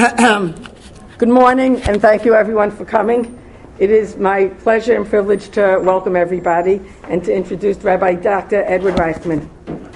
Good morning, and thank you everyone for coming. It is my pleasure and privilege to welcome everybody and to introduce Rabbi Dr. Edward Reichman.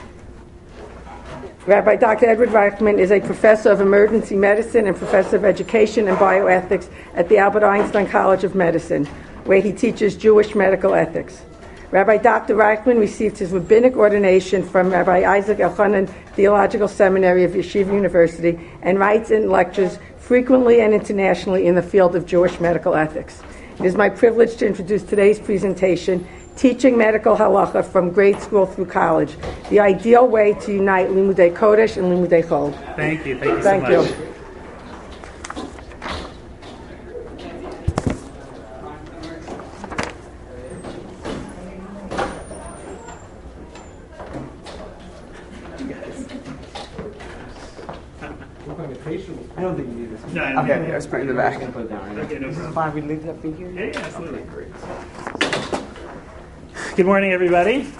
Rabbi Dr. Edward Reichman is a professor of emergency medicine and professor of education and bioethics at the Albert Einstein College of Medicine, where he teaches Jewish medical ethics. Rabbi Dr. Reichman received his rabbinic ordination from Rabbi Isaac Elchanan Theological Seminary of Yeshiva University and writes and lectures frequently and internationally in the field of Jewish medical ethics. It is my privilege to introduce today's presentation, Teaching Medical Halacha from Grade School through College, the ideal way to unite Limudei Kodesh and Limudei Chol. Thank you so much. You. I don't think you need this. No, Okay, let's put it in the back. Put it down. Okay, no problem. Fine, we leave that thing here? Yeah, absolutely. Okay, great. Good morning, everybody.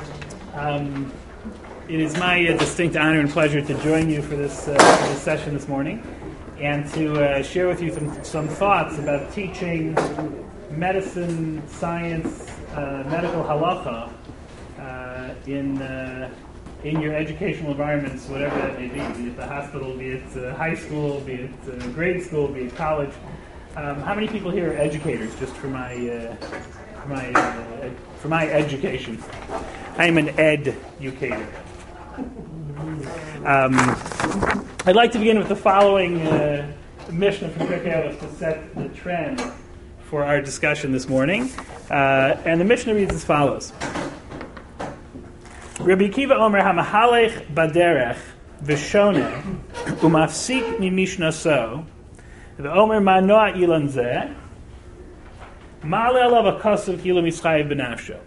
It is my distinct honor and pleasure to join you for this session this morning and to share with you some thoughts about teaching medicine, science, medical halacha in your educational environments, whatever that may be it the hospital, be it high school, be it grade school, be it college. How many people here are educators, just for my education? I am an educator. I'd like to begin with the following Mishnah from Pirkei Avos to set the trend for our discussion this morning. And the Mishnah reads as follows. Rabbi Akiva Omer hamahalech baderech v'shoneh umafsik mimishnaso v'omer manoa ilan zeh ma'ale alav akasav kilo mischayev b'nafsho.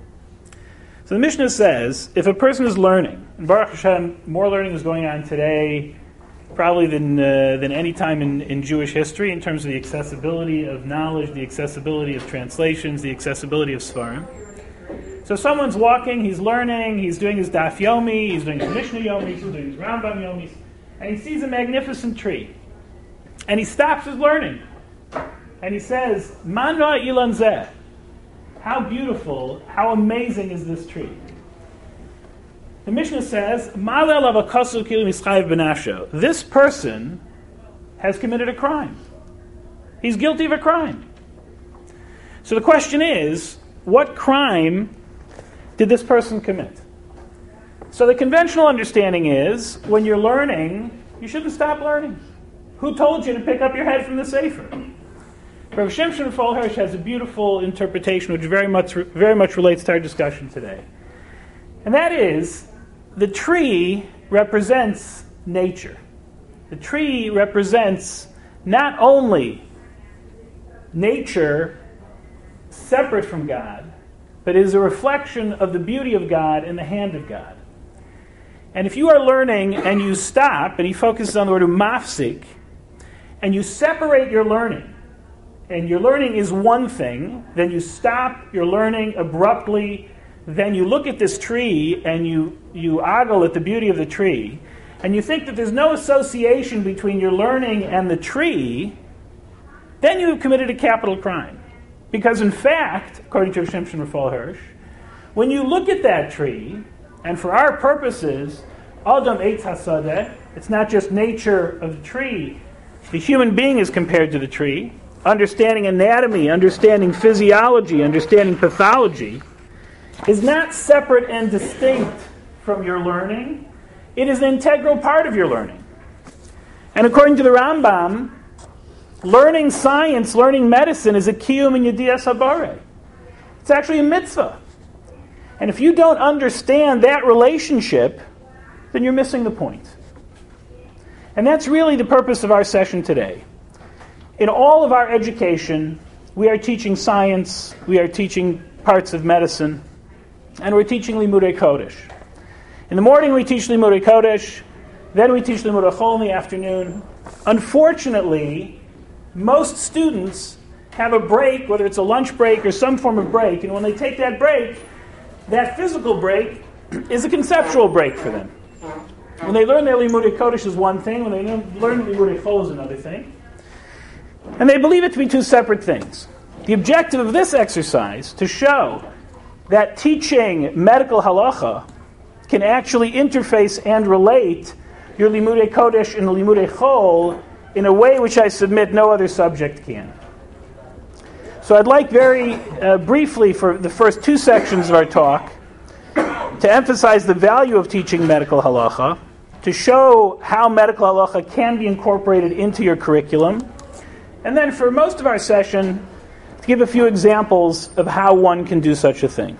So the Mishnah says, if a person is learning, and Baruch Hashem, more learning is going on today probably than any time in Jewish history in terms of the accessibility of knowledge, the accessibility of translations, the accessibility of Svarim. So someone's walking, he's learning, he's doing his Daf Yomi, he's doing his Mishnah Yomi, he's doing his Rambam Yomis, and he sees a magnificent tree. And he stops his learning. And he says, Manoa ilan zeh. How beautiful, how amazing is this tree? The Mishnah says, Ma'ale alav akasav kilo mischayev b'nafsho. This person has committed a crime. He's guilty of a crime. So the question is, what crime did this person commit? So the conventional understanding is, when you're learning, you shouldn't stop learning. Who told you to pick up your head from the Sefer? Rav Shimshon Raphael Hirsch has a beautiful interpretation which very much relates to our discussion today. And that is, the tree represents nature. The tree represents not only nature separate from God, but is a reflection of the beauty of God in the hand of God. And if you are learning and you stop, and he focuses on the word mafsik, and you separate your learning, and your learning is one thing, then you stop your learning abruptly, then you look at this tree and you ogle at the beauty of the tree, and you think that there's no association between your learning and the tree, then you have committed a capital crime. Because in fact, according to Shimshon Raphael Hirsch, when you look at that tree, and for our purposes, Adam Eitz HaSadeh, it's not just nature of the tree, the human being is compared to the tree, understanding anatomy, understanding physiology, understanding pathology, is not separate and distinct from your learning. It is an integral part of your learning. And according to the Rambam, learning science, learning medicine is a kiyum in yediyas habare. It's actually a mitzvah. And if you don't understand that relationship, then you're missing the point. And that's really the purpose of our session today. In all of our education, we are teaching science, we are teaching parts of medicine, and we're teaching Limudei Kodesh. In the morning we teach Limudei Kodesh, then we teach Limudei Chol in the afternoon. Unfortunately, most students have a break, whether it's a lunch break or some form of break, and when they take that break, that physical break is a conceptual break for them. When they learn their Limudei Kodesh is one thing, when they learn Limudei Chol is another thing. And they believe it to be two separate things. The objective of this exercise to show that teaching medical halacha can actually interface and relate your Limudei Kodesh and Limudei Chol in a way which I submit no other subject can. So I'd like very briefly for the first two sections of our talk to emphasize the value of teaching medical halacha, to show how medical halacha can be incorporated into your curriculum, and then for most of our session, to give a few examples of how one can do such a thing.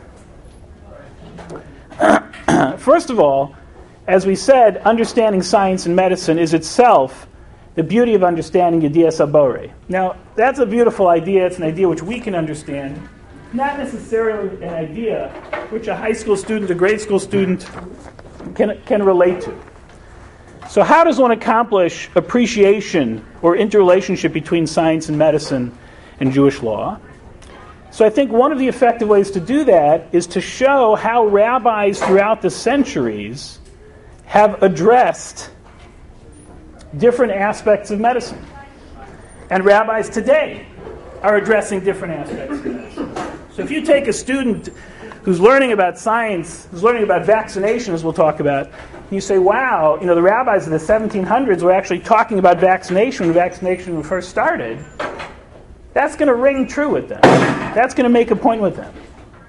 First of all, as we said, understanding science and medicine is itself the beauty of understanding Yedias Habore. Now, that's a beautiful idea. It's an idea which we can understand, not necessarily an idea which a high school student, a grade school student can relate to. So how does one accomplish appreciation or interrelationship between science and medicine and Jewish law? So I think one of the effective ways to do that is to show how rabbis throughout the centuries have addressed different aspects of medicine. And rabbis today are addressing different aspects of medicine. So if you take a student who's learning about science, who's learning about vaccination, as we'll talk about, and you say, wow, the rabbis of the 1700s were actually talking about vaccination when vaccination first started, that's going to ring true with them. That's going to make a point with them.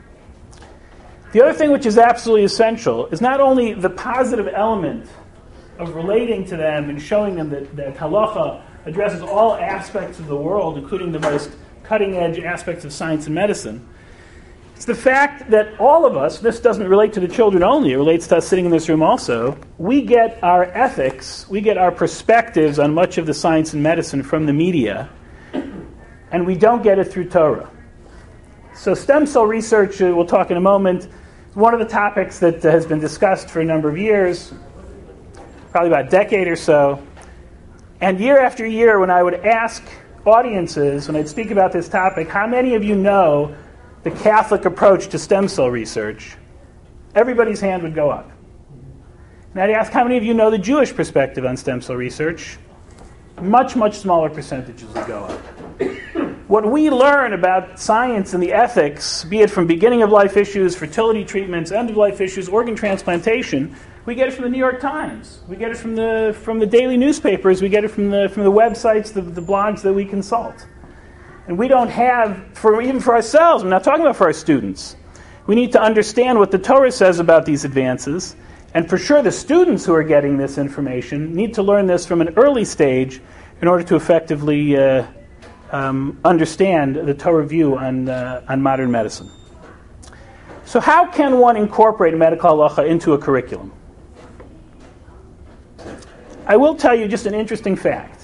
The other thing which is absolutely essential is not only the positive element of relating to them and showing them that halacha addresses all aspects of the world, including the most cutting-edge aspects of science and medicine. It's the fact that all of us, this doesn't relate to the children only, it relates to us sitting in this room also, we get our ethics, we get our perspectives on much of the science and medicine from the media, and we don't get it through Torah. So stem cell research, we'll talk in a moment, is one of the topics that has been discussed for a number of years, probably about a decade or so. And year after year, when I would ask audiences, when I'd speak about this topic, how many of you know the Catholic approach to stem cell research? Everybody's hand would go up. And I'd ask, how many of you know the Jewish perspective on stem cell research? Much, much smaller percentages would go up. What we learn about science and the ethics, be it from beginning of life issues, fertility treatments, end of life issues, organ transplantation, we get it from the New York Times. We get it from the daily newspapers. We get it from the websites, the blogs that we consult. And we don't have, even for ourselves, I'm not talking about for our students, we need to understand what the Torah says about these advances. And for sure, the students who are getting this information need to learn this from an early stage in order to effectively understand the Torah view on modern medicine. So how can one incorporate medical halacha into a curriculum? I will tell you just an interesting fact.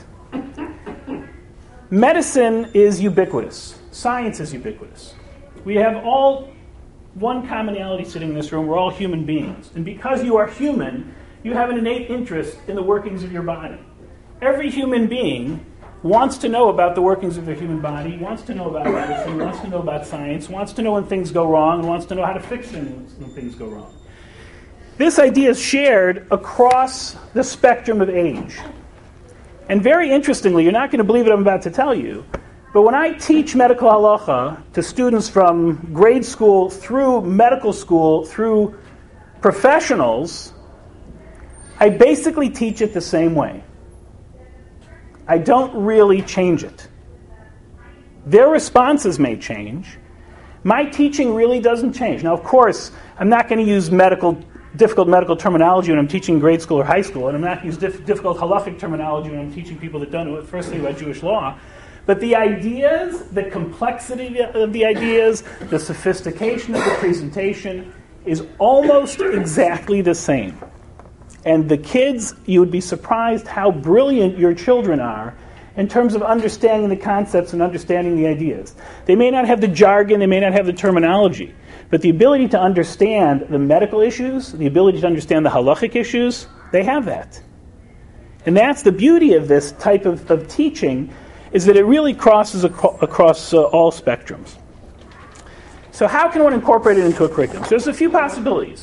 Medicine is ubiquitous. Science is ubiquitous. We have all one commonality sitting in this room. We're all human beings. And because you are human, you have an innate interest in the workings of your body. Every human being wants to know about the workings of their human body, wants to know about medicine, wants to know about science, wants to know when things go wrong, and wants to know how to fix them when things go wrong. This idea is shared across the spectrum of age. And very interestingly, you're not going to believe what I'm about to tell you, but when I teach medical halacha to students from grade school through medical school through professionals, I basically teach it the same way. I don't really change it. Their responses may change. My teaching really doesn't change. Now, of course, I'm not going to use difficult medical terminology when I'm teaching grade school or high school, and I'm not going to use difficult halachic terminology when I'm teaching people that don't know the first thing about Jewish law. But the ideas, the complexity of the ideas, the sophistication of the presentation is almost exactly the same. And the kids, you would be surprised how brilliant your children are in terms of understanding the concepts and understanding the ideas. They may not have the jargon, they may not have the terminology, but the ability to understand the medical issues, the ability to understand the halachic issues, they have that. And that's the beauty of this type of teaching, is that it really crosses across all spectrums. So how can one incorporate it into a curriculum? So there's a few possibilities.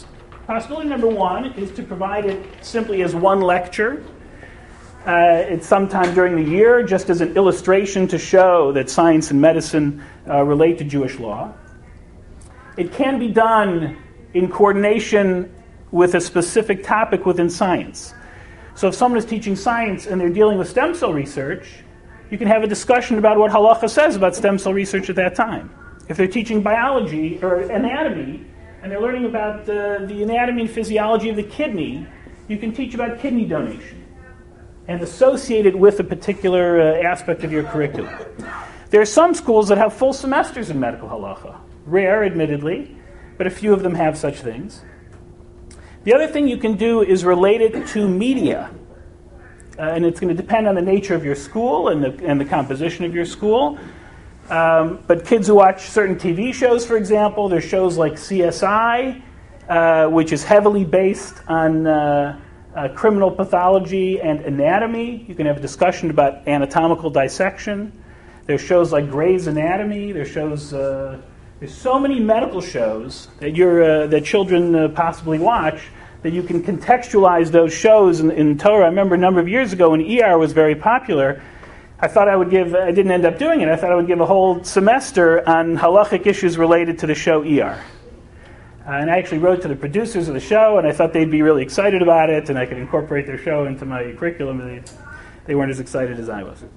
Possibility number one is to provide it simply as one lecture. It's sometime during the year, just as an illustration to show that science and medicine relate to Jewish law. It can be done in coordination with a specific topic within science. So if someone is teaching science and they're dealing with stem cell research, you can have a discussion about what halacha says about stem cell research at that time. If they're teaching biology or anatomy, and they're learning about the anatomy and physiology of the kidney, you can teach about kidney donation and associate it with a particular aspect of your curriculum. There are some schools that have full semesters in medical halacha. Rare, admittedly, but a few of them have such things. The other thing you can do is relate it to media. And it's going to depend on the nature of your school and the composition of your school. But kids who watch certain TV shows, for example, there's shows like CSI, which is heavily based on criminal pathology and anatomy. You can have a discussion about anatomical dissection. There's shows like Grey's Anatomy. There's shows. There's so many medical shows that children possibly watch that you can contextualize those shows in Torah. I remember a number of years ago when ER was very popular. I didn't end up doing it. I thought I would give a whole semester on halachic issues related to the show ER. And I actually wrote to the producers of the show, and I thought they'd be really excited about it, and I could incorporate their show into my curriculum. And they weren't as excited as I was.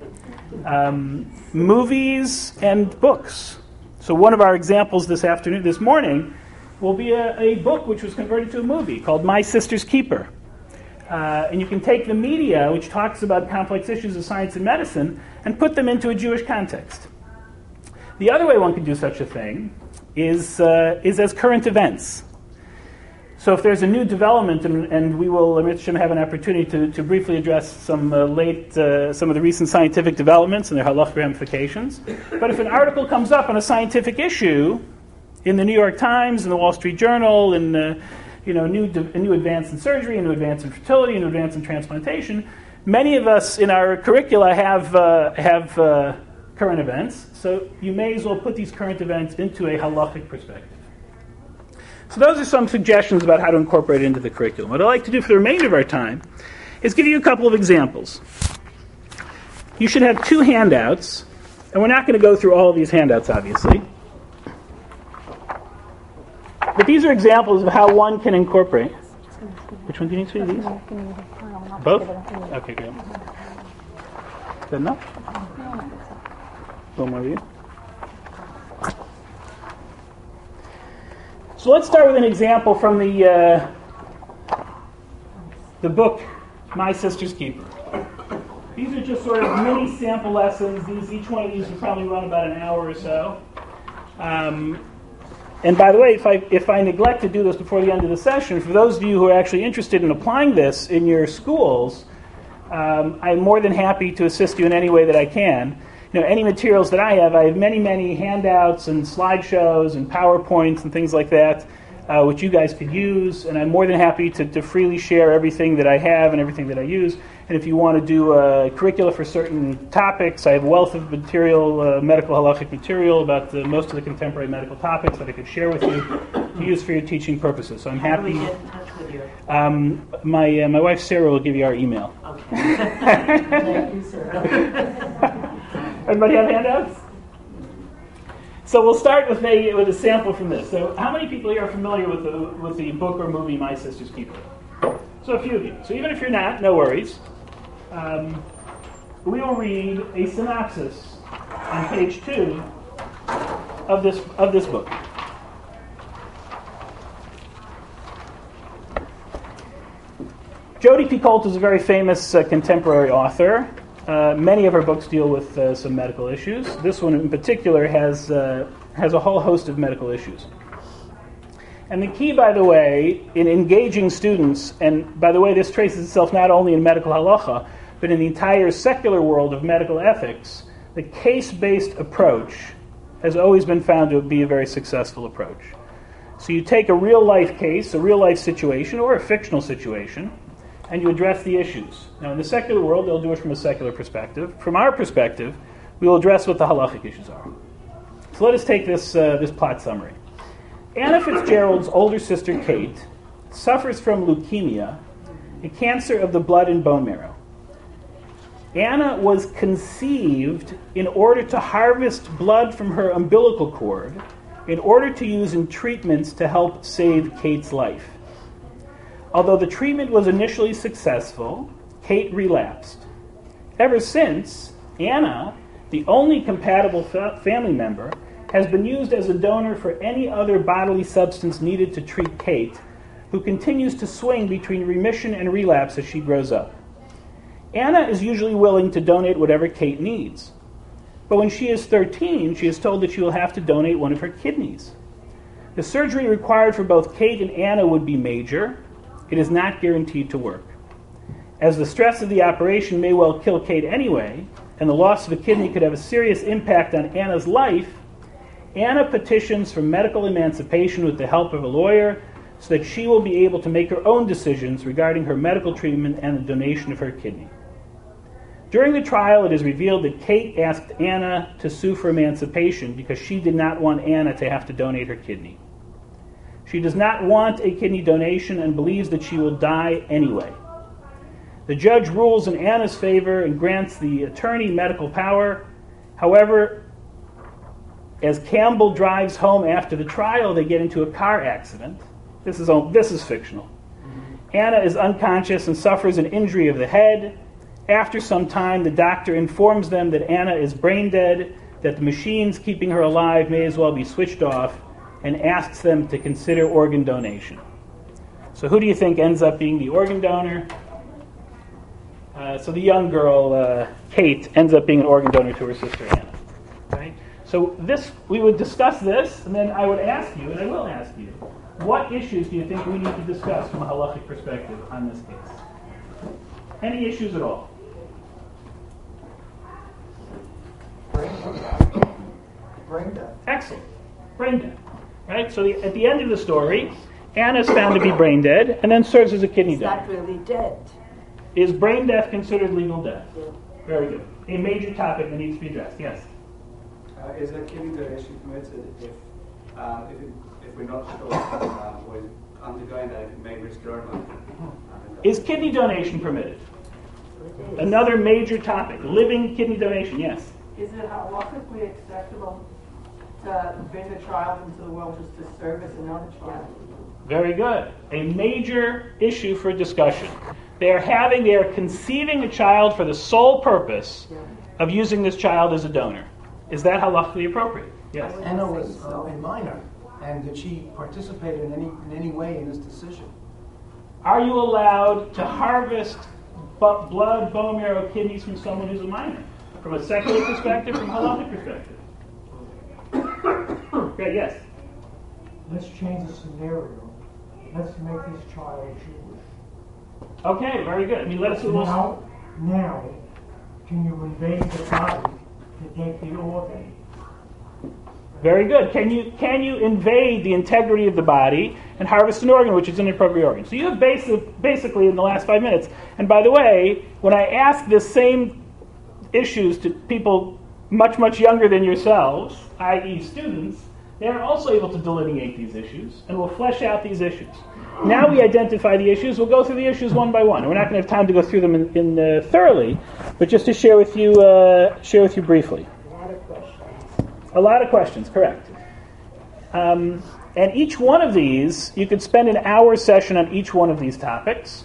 Movies and books. So one of our examples this morning, will be a book which was converted to a movie called My Sister's Keeper. And you can take the media, which talks about complex issues of science and medicine, and put them into a Jewish context. The other way one can do such a thing is as current events. So if there's a new development, and we will, Rich, have an opportunity to briefly address some of the recent scientific developments and their halachic ramifications. But if an article comes up on a scientific issue in the New York Times, in the Wall Street Journal, in a new advance in surgery, a new advance in fertility, a new advance in transplantation, many of us in our curricula have current events. So you may as well put these current events into a halachic perspective. So those are some suggestions about how to incorporate it into the curriculum. What I'd like to do for the remainder of our time is give you a couple of examples. You should have two handouts, and we're not going to go through all of these handouts, obviously. But these are examples of how one can incorporate. Which one do you need to see? These? Both? Okay, great. Is that enough? One more of you. So let's start with an example from the book, My Sister's Keeper. These are just sort of mini sample lessons. Each one of these will probably run about an hour or so. And by the way, if I neglect to do this before the end of the session, for those of you who are actually interested in applying this in your schools, I'm more than happy to assist you in any way that I can. Any materials that I have many, many handouts and slideshows and PowerPoints and things like that, which you guys could use, and I'm more than happy to freely share everything that I have and everything that I use. And if you want to do a curricula for certain topics, I have a wealth of material, medical halachic material about most of the contemporary medical topics that I could share with you to use for your teaching purposes. So I'm happy. How do we get in touch with you? My wife Sarah will give you our email. Okay. Thank you, sir. Everybody have handouts? So we'll start with a sample from this. So how many people here are familiar with the book or movie My Sister's Keeper? So a few of you. So even if you're not, no worries. We will read a synopsis on page 2 of this book. Jodi Picoult is a very famous contemporary author. Many of her books deal with some medical issues. This one in particular has a whole host of medical issues. And the key, by the way, in engaging students, and by the way, this traces itself not only in medical halacha, but in the entire secular world of medical ethics, the case-based approach has always been found to be a very successful approach. So you take a real-life case, a real-life situation, or a fictional situation, and you address the issues. Now, in the secular world, they'll do it from a secular perspective. From our perspective, we will address what the halachic issues are. So let us take this plot summary. Anna Fitzgerald's older sister, Kate, suffers from leukemia, a cancer of the blood and bone marrow. Anna was conceived in order to harvest blood from her umbilical cord in order to use in treatments to help save Kate's life. Although the treatment was initially successful, Kate relapsed. Ever since, Anna, the only compatible family member, has been used as a donor for any other bodily substance needed to treat Kate, who continues to swing between remission and relapse as she grows up. Anna is usually willing to donate whatever Kate needs. But when she is 13, she is told that she will have to donate one of her kidneys. The surgery required for both Kate and Anna would be major. It is not guaranteed to work. As the stress of the operation may well kill Kate anyway, and the loss of a kidney could have a serious impact on Anna's life, Anna petitions for medical emancipation with the help of a lawyer so that she will be able to make her own decisions regarding her medical treatment and the donation of her kidney. During the trial, it is revealed that Kate asked Anna to sue for emancipation because she did not want Anna to have to donate her kidney. She does not want a kidney donation and believes that she will die anyway. The judge rules in Anna's favor and grants the attorney medical power. However, as Campbell drives home after the trial, they get into a car accident. This is fictional. Anna is unconscious and suffers an injury of the head. After some time, the doctor informs them that Anna is brain dead, that the machines keeping her alive may as well be switched off, and asks them to consider organ donation. So who do you think ends up being the organ donor? So the young girl, Kate, ends up being an organ donor to her sister Anna. Right? So we would discuss this, and then I would ask you, and I will ask you, what issues do you think we need to discuss from a halachic perspective on this case? Any issues at all? Brain death. Excellent. Brain death. Right? So at the end of the story, Anna is found to be brain dead and then serves as a kidney He's donor. not really dead. Is brain death considered legal death? Very good. A major topic that needs to be addressed. Yes? Is a kidney donation permitted if we're not sure or is undergoing that, if it may risk your own life? Is kidney donation permitted? Another major topic. Living kidney donation. Yes? Is it halachically acceptable to bring a child into the world just to serve as another child? Very good. A major issue for discussion. They are conceiving a child for the sole purpose of using this child as a donor. Is that halachically appropriate? Yes. Anna was a minor, and did she participate in any way in this decision? Are you allowed to harvest blood, bone marrow, kidneys from someone who's a minor? From a secular perspective, from a halachic perspective? Okay, yes. Let's change the scenario. Let's make this child Jewish. Okay, very good. I mean, let's Now, can you invade the body to take the organ? Very good. Can you invade the integrity of the body and harvest an organ which is an inappropriate organ? So you have basically in the last 5 minutes. And by the way, when I ask the same issues to people much, much younger than yourselves, i.e. students, they are also able to delineate these issues and will flesh out these issues. Now we identify the issues. We'll go through the issues one by one. We're not going to have time to go through them in thoroughly, but just to share with you briefly. A lot of questions, correct. And each one of these, you could spend an hour session on each one of these topics.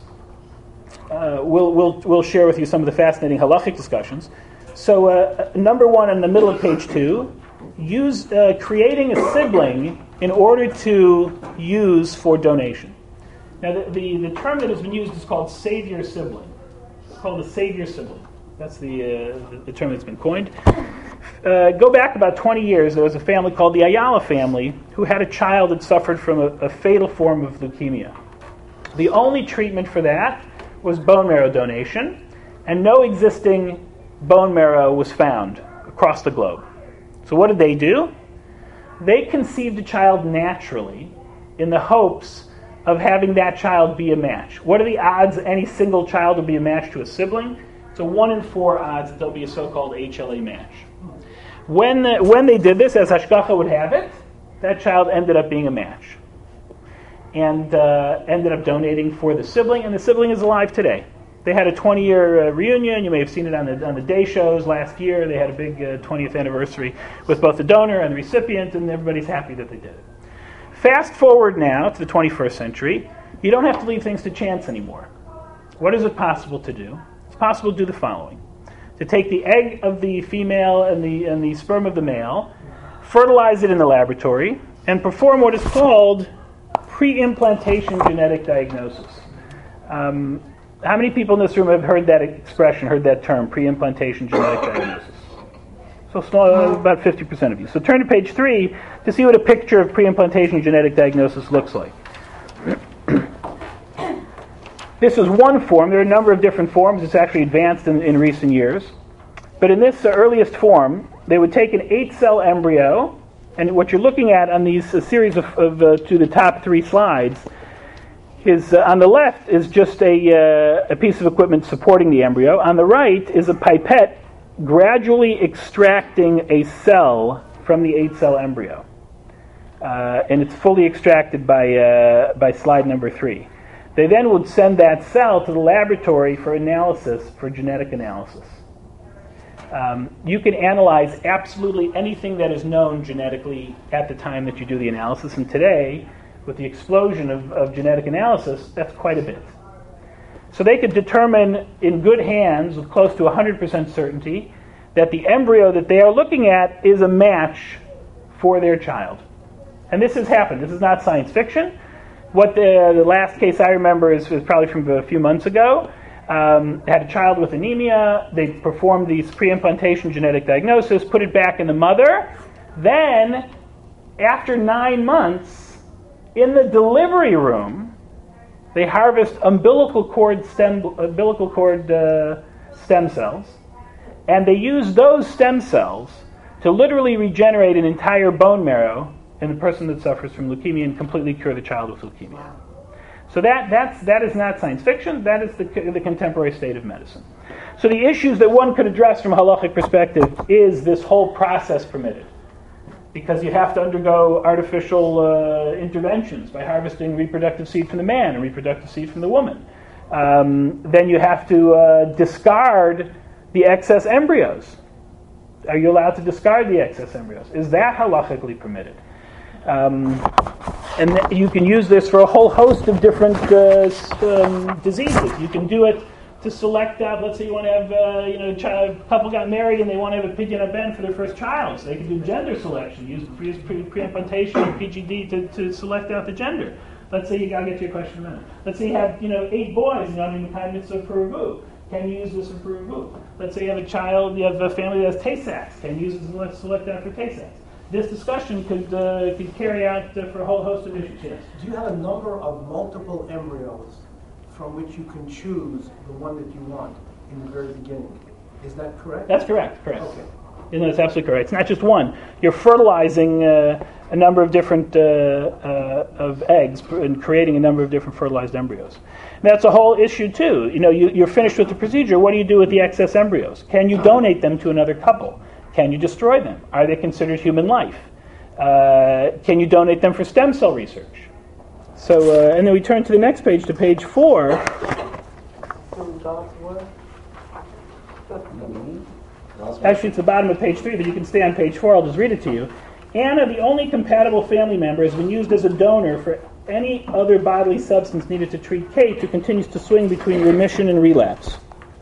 We'll share with you some of the fascinating halachic discussions. So number one in the middle of page 2, use creating a sibling in order to use for donation. Now the term that has been used is called savior sibling. It's called a savior sibling. That's the term that's been coined. Go back about 20 years, there was a family called the Ayala family who had a child that suffered from a fatal form of leukemia. The only treatment for that was bone marrow donation, and no existing bone marrow was found across the globe. So what did they do? They conceived a child naturally in the hopes of having that child be a match. What are the odds any single child will be a match to a sibling? It's a 1 in 4 odds that there'll be a so-called HLA match. When they did this, as Hashgacha would have it, that child ended up being a match. and ended up donating for the sibling, and the sibling is alive today. They had a 20-year reunion. You may have seen it on the day shows last year. They had a big 20th anniversary with both the donor and the recipient, and everybody's happy that they did it. Fast forward now to the 21st century. You don't have to leave things to chance anymore. What is it possible to do? It's possible to do the following. To take the egg of the female and the sperm of the male, fertilize it in the laboratory, and perform what is called pre-implantation genetic diagnosis. How many people in this room have heard that expression, heard that term, pre-implantation genetic diagnosis? So small, about 50% of you. So turn to page 3 to see what a picture of pre-implantation genetic diagnosis looks like. This is one form. There are a number of different forms. It's actually advanced in recent years. But in this earliest form, they would take an 8-cell embryo, and what you're looking at on these series of to the top 3 slides is on the left is just a piece of equipment supporting the embryo. On the right is a pipette gradually extracting a cell from the 8-cell embryo. And it's fully extracted by slide number 3. They then would send that cell to the laboratory for analysis, for genetic analysis. You can analyze absolutely anything that is known genetically at the time that you do the analysis, and today, with the explosion of genetic analysis, that's quite a bit. So they could determine in good hands, with close to 100% certainty, that the embryo that they are looking at is a match for their child. And this has happened. This is not science fiction. What the last case I remember is probably from a few months ago. Had a child with anemia. They performed these pre-implantation genetic diagnosis, put it back in the mother. Then, after 9 months, in the delivery room, they harvest umbilical cord stem cells, and they use those stem cells to literally regenerate an entire bone marrow in the person that suffers from leukemia and completely cure the child with leukemia. So that is not science fiction. That is the contemporary state of medicine. So the issues that one could address from a halachic perspective is this whole process permitted, because you have to undergo artificial interventions by harvesting reproductive seed from the man and reproductive seed from the woman. Then you have to discard the excess embryos. Are you allowed to discard the excess embryos? Is that halachically permitted? And you can use this for a whole host of different diseases. You can do it to select out, let's say you want to have a couple got married and they want to have a pidyon haben for their first child. So they can do gender selection, use pre-implantation or PGD to select out the gender. Let's say I'll get to your question in a minute. Let's say you have 8 boys and you're on the mitzvah for Peru. Can you use this in Peru? Let's say you have a family that has Tay-Sachs. Can you use this and select out for Tay-Sachs? This discussion could carry out for a whole host of issues. Yes. Do you have a number of multiple embryos from which you can choose the one that you want in the very beginning? Is that correct? That's correct. Okay. That's absolutely correct. It's not just one. You're fertilizing a number of different of eggs and creating a number of different fertilized embryos. And that's a whole issue too. You're finished with the procedure. What do you do with the excess embryos? Can you donate them to another couple? Can you destroy them? Are they considered human life? Can you donate them for stem cell research? So, and then we turn to the next page, to page 4. Actually, it's the bottom of page 3, but you can stay on page 4. I'll just read it to you. Anna, the only compatible family member, has been used as a donor for any other bodily substance needed to treat Kate, who continues to swing between remission and relapse.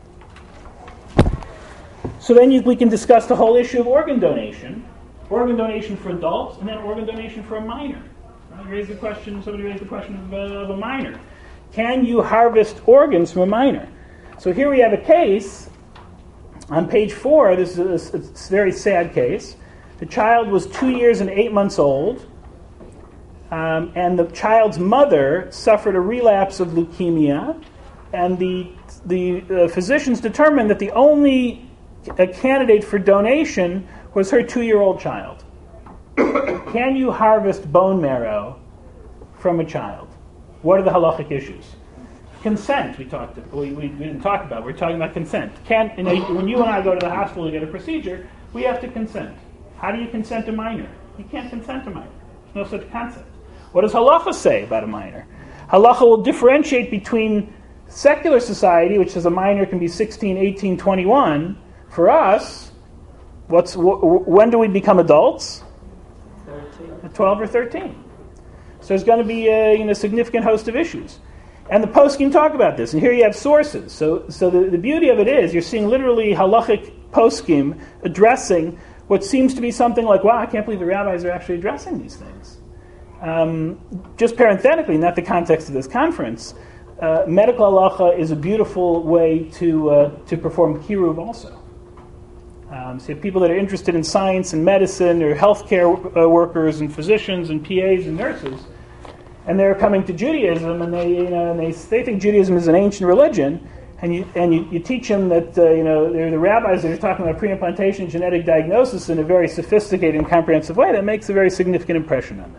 So then we can discuss the whole issue of organ donation for adults, and then organ donation for a minor. Somebody raised the question of a minor. Can you harvest organs from a minor? So here we have a case on page 4. This is a very sad case. The child was 2 years and 8 months old, and the child's mother suffered a relapse of leukemia, and the physicians determined that the only candidate for donation was her 2-year-old child. Can you harvest bone marrow from a child? What are the halachic issues? Consent, we didn't talk about. We're talking about consent. When you and I go to the hospital to get a procedure, we have to consent. How do you consent a minor? You can't consent a minor. There's no such concept. What does halacha say about a minor? Halacha will differentiate between secular society, which says a minor can be 16, 18, 21. For us, when do we become adults? 13. 12 or 13. So there's going to be a significant host of issues. And the poskim talk about this, and here you have sources. So the beauty of it is you're seeing literally halachic poskim addressing what seems to be something like, wow, I can't believe the rabbis are actually addressing these things. Just parenthetically, not the context of this conference, medical halacha is a beautiful way to perform kiruv also. So you have people that are interested in science and medicine, or healthcare workers and physicians and PAs and nurses, and they're coming to Judaism, and they think Judaism is an ancient religion, and you teach them that they're the rabbis that are talking about pre-implantation genetic diagnosis in a very sophisticated and comprehensive way. That makes a very significant impression on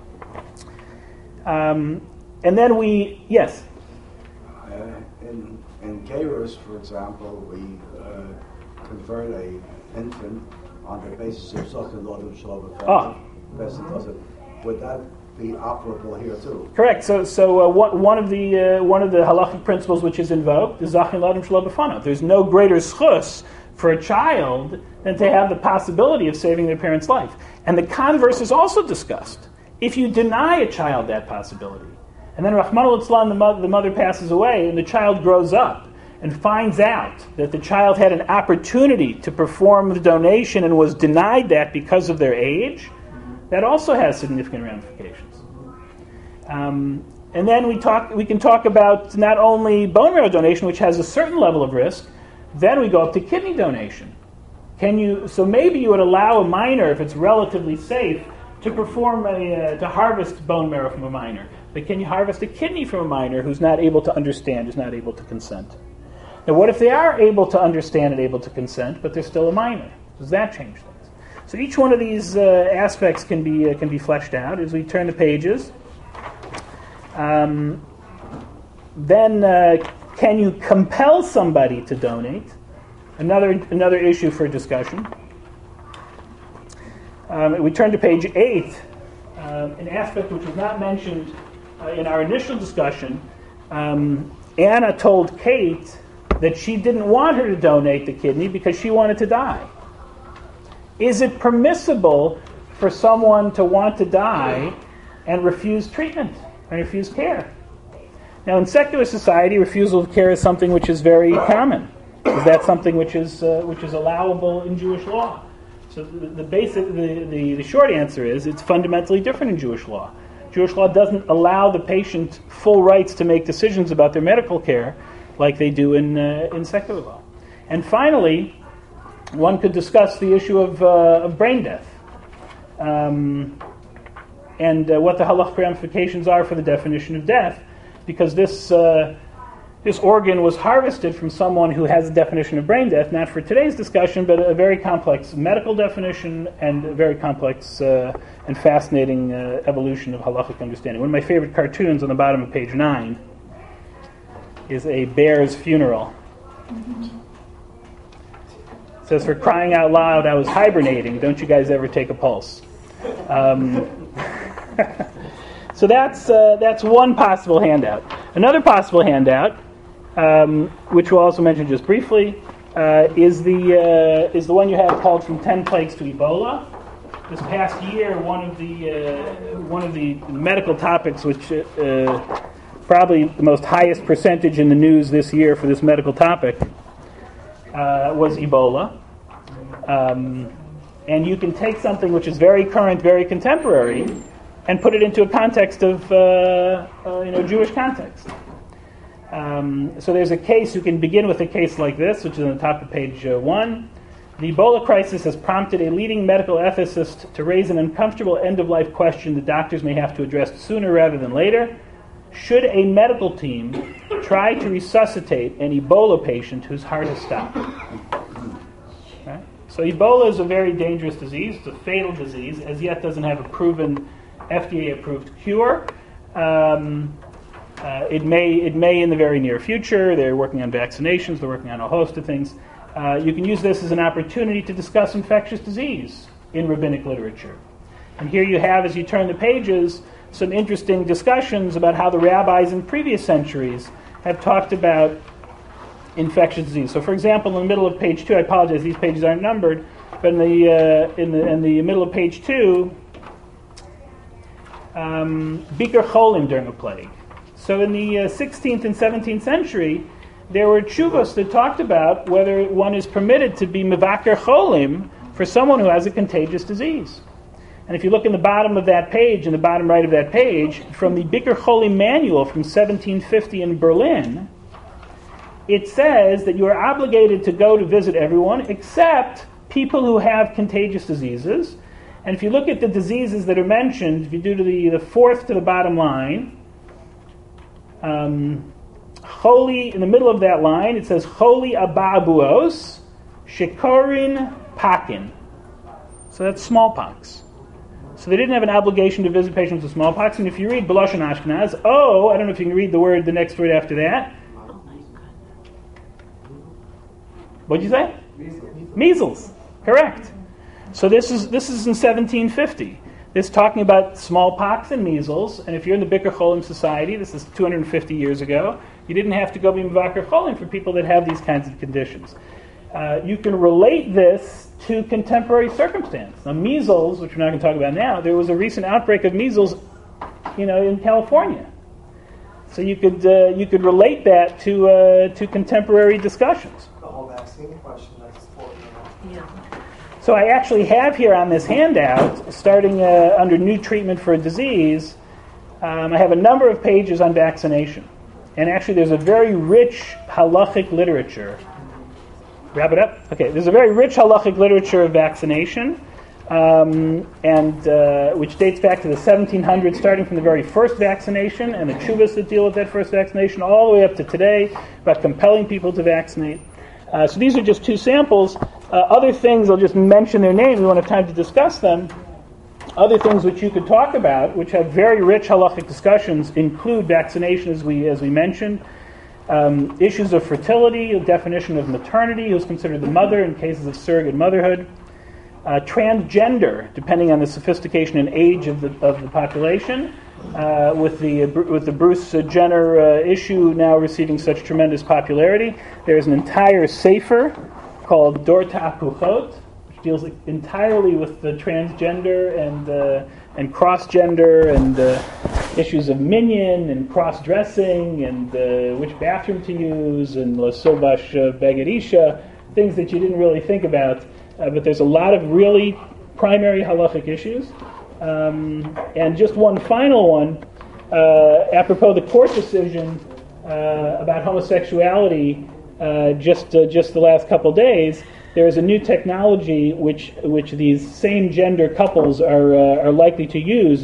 them. And then yes. In Kairos, for example, we convert an infant on the basis of Zachin Lodem Shalom. Person does it. Would that be operable here too? Correct. So one of the halachic principles which is invoked is Zachin Lodem Shalom B'fanav. There's no greater schus for a child than to have the possibility of saving their parent's life. And the converse is also discussed. If you deny a child that possibility, and then Rahman al-Islam, the mother passes away, and the child grows up and finds out that the child had an opportunity to perform the donation and was denied that because of their age, that also has significant ramifications. And then we can talk about not only bone marrow donation, which has a certain level of risk, then we go up to kidney donation. So maybe you would allow a minor, if it's relatively safe, to perform to harvest bone marrow from a minor. But can you harvest a kidney from a minor who's not able to understand, who's not able to consent? Now, what if they are able to understand and able to consent, but they're still a minor? Does that change things? So each one of these aspects can be fleshed out as we turn the pages. Then, can you compel somebody to donate? Another issue for discussion. We turn to page 8. An aspect which was not mentioned in our initial discussion. Anna told Kate that she didn't want her to donate the kidney because she wanted to die. Is it permissible for someone to want to die and refuse treatment and refuse care? Now, in secular society, refusal of care is something which is very common. Is that something which is allowable in Jewish law? So the short answer is it's fundamentally different in Jewish law. Jewish law doesn't allow the patient full rights to make decisions about their medical care like they do in secular law. And finally, one could discuss the issue of brain death and what the halachic ramifications are for the definition of death, because this organ was harvested from someone who has a definition of brain death, not for today's discussion, but a very complex medical definition and a very complex and fascinating evolution of halachic understanding. One of my favorite cartoons on the bottom of page 9 is a bear's funeral. It says, "For crying out loud, I was hibernating. Don't you guys ever take a pulse?" So that's one possible handout. Another possible handout, which we'll also mention just briefly, is the one you have called "From 10 Plagues to Ebola." This past year, one of the medical topics, which probably the most highest percentage in the news this year for this medical topic, was Ebola. And you can take something which is very current, very contemporary, and put it into a context of Jewish context. So there's a case. You can begin with a case like this, which is on the top of page 1. The Ebola crisis has prompted a leading medical ethicist to raise an uncomfortable end-of-life question that doctors may have to address sooner rather than later. Should a medical team try to resuscitate an Ebola patient whose heart has stopped? Okay. So Ebola is a very dangerous disease. It's a fatal disease. As yet doesn't have a proven FDA-approved cure. It may in the very near future. They're working on vaccinations. They're working on a host of things. You can use this as an opportunity to discuss infectious disease in rabbinic literature. And here you have, as you turn the pages, some interesting discussions about how the rabbis in previous centuries have talked about infectious disease. So, for example, in the middle of page 2, I apologize, these pages aren't numbered, but in the middle of page 2, Bikur Cholim during a plague. So in the 16th and 17th century, there were tshuvos that talked about whether one is permitted to be mevaker cholim for someone who has a contagious disease. And if you look in the bottom of that page, in the bottom right of that page, from the Bikur Cholim manual from 1750 in Berlin, it says that you are obligated to go to visit everyone except people who have contagious diseases. And if you look at the diseases that are mentioned, if you do to the fourth to the bottom line, Choli, in the middle of that line, it says Choli ababuos, shikorin pakin. So that's smallpox. So they didn't have an obligation to visit patients with smallpox. And if you read B'lashon Ashkenaz, I don't know if you can read the next word after that. What'd you say? Measles. Correct. So this is in 1750. This is talking about smallpox and measles. And if you're in the Bikur Cholim Society, this is 250 years ago, you didn't have to go be mevaker cholim for people that have these kinds of conditions. You can relate this to contemporary circumstance. Now, measles, which we're not going to talk about now, there was a recent outbreak of measles, in California. So you could relate that to contemporary discussions. The whole vaccine question, that's for So I actually have here on this handout, starting under new treatment for a disease, I have a number of pages on vaccination. And actually there's a very rich halachic literature. Wrap it up? Okay, there's a very rich halachic literature of vaccination, which dates back to the 1700s, starting from the very first vaccination and the tshuvas that deal with that first vaccination, all the way up to today, about compelling people to vaccinate. So these are just two samples. Other things, I'll just mention their names. We won't have time to discuss them. Other things which you could talk about, which have very rich halachic discussions, include vaccination, as we mentioned. Issues of fertility, a definition of maternity, who's considered the mother in cases of surrogate motherhood. Transgender, depending on the sophistication and age of the population. With the Bruce Jenner issue now receiving such tremendous popularity, there is an entire sefer called Dor Ta'apuchot, which deals entirely with the transgender and cross-gender and issues of minyan and cross-dressing and which bathroom to use and lo sobash beged isha, things that you didn't really think about. But there's a lot of really primary halachic issues. And just one final one, apropos the court decision about homosexuality just the last couple days, there is a new technology which these same gender couples are likely to use.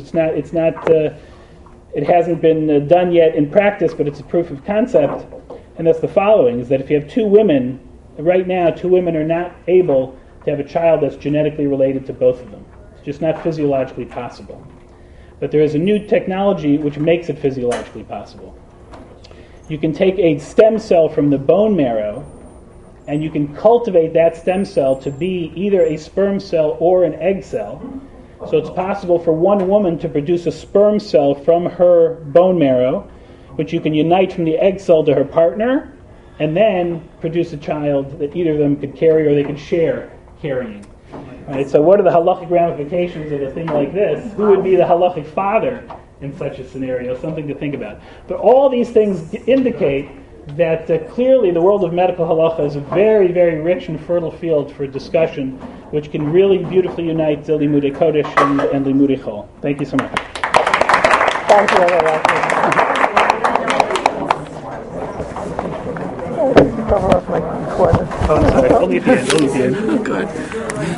It hasn't been done yet in practice, but it's a proof of concept, and that's the following: is that if you have two women, right now, two women are not able to have a child that's genetically related to both of them. It's just not physiologically possible. But there is a new technology which makes it physiologically possible. You can take a stem cell from the bone marrow, and you can cultivate that stem cell to be either a sperm cell or an egg cell. So it's possible for one woman to produce a sperm cell from her bone marrow, which you can unite from the egg cell to her partner, and then produce a child that either of them could carry or they could share carrying. Right, so what are the halachic ramifications of a thing like this? Who would be the halachic father in such a scenario? Something to think about. But all these things indicate that clearly the world of medical halacha is a very, very rich and fertile field for discussion, which can really beautifully unite Limudei Kodesh and Limudei Chol. Thank you so much. Thank you very much. Cover off my corner. Oh, sorry. Only at the end. Good.